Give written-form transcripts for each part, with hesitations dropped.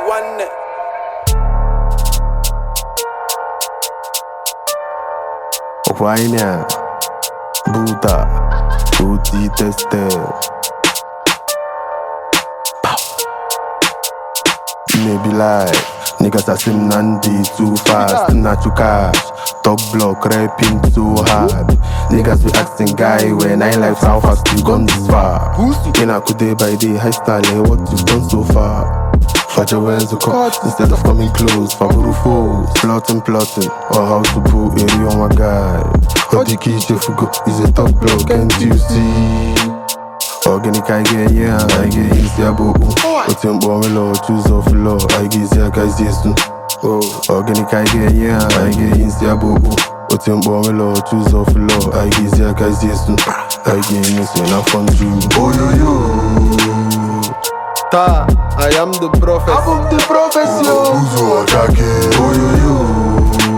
one. Wine, Buddha, booty tested. Maybe like niggas are sim Nandi too fast, not to cash. Top block rapping too hard. Niggas be asking guy when I life how fast you gone this far. In a day by day, high style, what you've done so far. Faja wears the cut instead of coming close. Faburu foes, plotting, or how to pull area on my guy. Odiki Chefugo is a top block, can't you see? Organic I get easy abo. Put him bomb law, choose off law. I get ya guys yes. Oh, organic I get easy abo. Put him bomb law, choose off law. I get ya guys yes. I get yes when I fund you. Oh yo. Ta, I am the prophet. I'm the prophet yo. Buzo Jackie. Oh yo.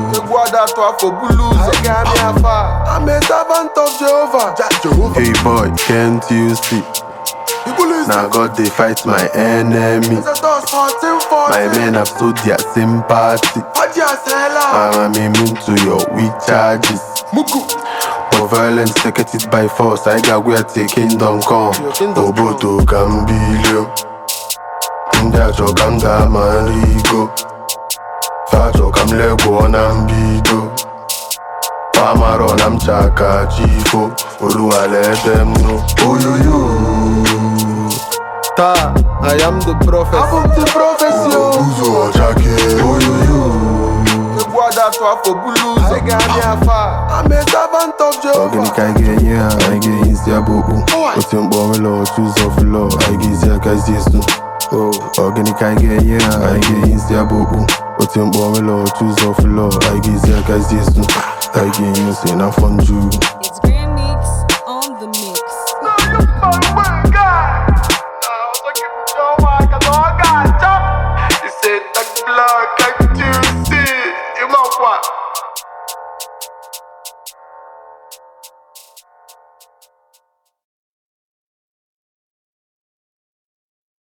I'm a servant of Jehovah. Hey boy, can't you see? Now God they fight my enemy. My men have sold their sympathy. I'm immune to your weak charges. For violence, take it by force. I got where the kingdom come. Obodo Gambilio. Ndajo Ganga Marigo. Fajo Kamlego Nambido. Famaro Namchaka Chifo. Oluwa let them know. Oh yo. Ta, I am the prophet. I'm the prophet yo. Buzo Jackie. Oh yo. I'm a servant of Jehovah. Organic I get easy abo. Put him bomb law, choose off law. I get ya guys yes. Oh, organic I get easy abo. Put him bomb law, choose off law. I get ya guys yes. I get you say na fun you.